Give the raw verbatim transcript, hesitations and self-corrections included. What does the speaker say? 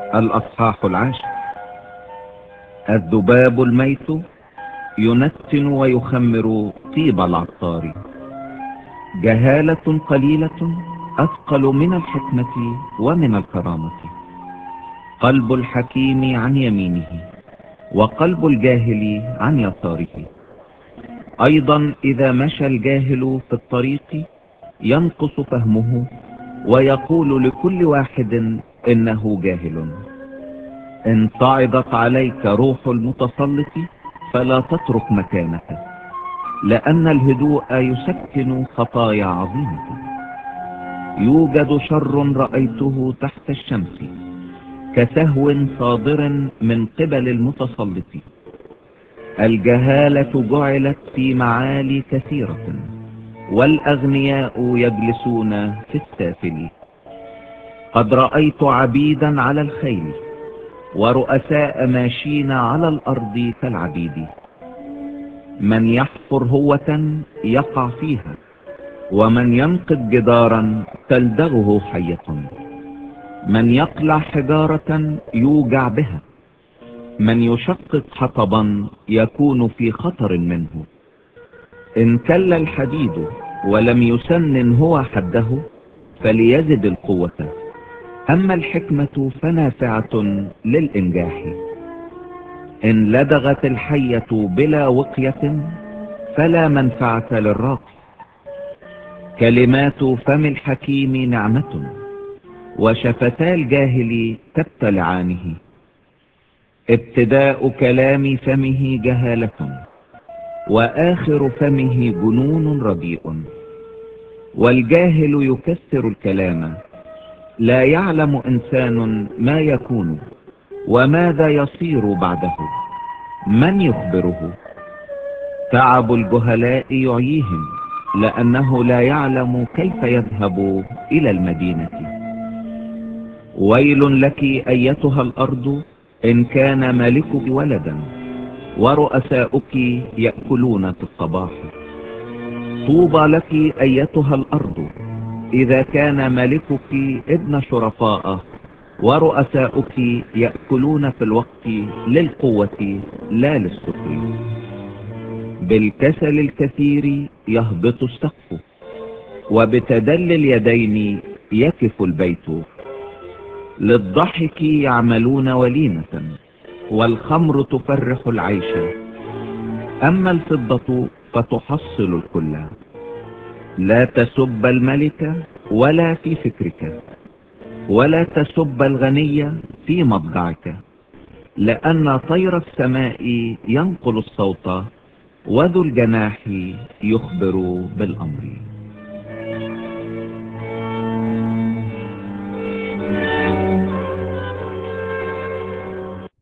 الأصحاح العاشر. الذباب الميت ينتن ويخمر طيب العطار. جهالة قليلة أثقل من الحكمة ومن الكرامة. قلب الحكيم عن يمينه وقلب الجاهل عن يساره. أيضا إذا مشى الجاهل في الطريق ينقص فهمه ويقول لكل واحد إنه جاهل. إن صعدت عليك روح المتسلط فلا تترك مكانك، لأن الهدوء يسكن خطايا عظيمة. يوجد شر رأيته تحت الشمس كسهو صادر من قبل المتسلط. الجهالة جعلت في معالي كثيرة، والأغنياء يجلسون في السافل. قد رأيت عبيدا على الخيل ورؤساء ماشين على الأرض كالعبيد. من يحفر هوة يقع فيها، ومن ينقض جدارا تلدغه حية. من يقلع حجارة يوجع بها، من يشقق حطبا يكون في خطر منه. إن كل الحديد ولم يسنن هو حده فليزد القوة. أما الحكمة فنافعة للإنجاح. إن لدغت الحية بلا وقية فلا منفعة للراقي. كلمات فم الحكيم نعمة، وشفتا الجاهل تبتلعانه. ابتداء كلام فمه جهالة، وآخر فمه جنون رديء. والجاهل يكسر الكلام، لا يعلم إنسان ما يكون وماذا يصير بعده. من يخبره؟ تعب الجهلاء يعييهم، لأنه لا يعلم كيف يذهب إلى المدينة. ويل لك أيتها الأرض إن كان ملكك ولدا ورؤساؤك يأكلون في الصباح. طوبى لك أيتها الأرض إذا كان ملكك ابن شرفاء ورؤساؤك يأكلون في الوقت للقوة لا للسكر. بالكسل الكثير يهبط السقف، وبتدل اليدين يكف البيت. للضحك يعملون وليمة، والخمر تفرح العيش. أما الفضة فتحصل الكل. لا تسب الملك ولا في فكرك، ولا تسب الغني في مضجعك، لأن طير السماء ينقل الصوت، وذو الجناح يخبر بالأمر.